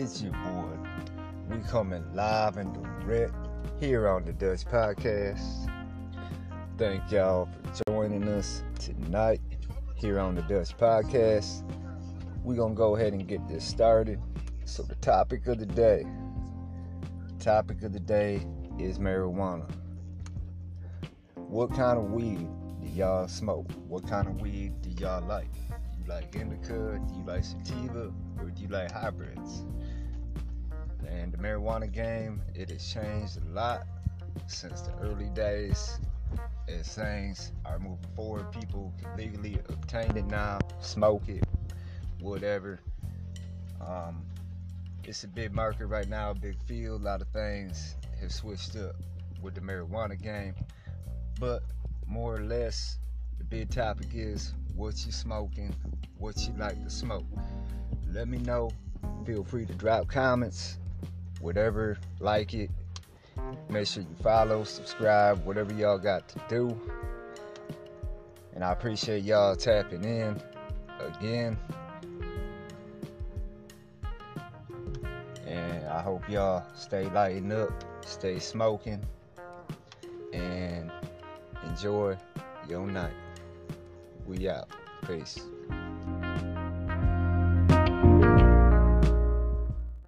It's your boy. We coming live and direct here on the Dutch Podcast. Thank y'all for joining us tonight here on the Dutch Podcast. We're going to go ahead and get this started. So the topic of the day is marijuana. What kind of weed do y'all smoke? What kind of weed do y'all like? Do you like indica? Do you like sativa? Or do you like hybrids? And the marijuana game, it has changed a lot since the early days. As things are moving forward, people can legally obtain it now, smoke it, whatever. It's a big market right now, a big field. A lot of things have switched up with the marijuana game. But more or less, the big topic is what you smoking, what you like to smoke. Let me know. Feel free to drop comments, whatever, like it. Make sure you follow, subscribe, whatever y'all got to do. And I appreciate y'all tapping in again. And I hope y'all stay lighting up, stay smoking, and enjoy your night. We out. Peace.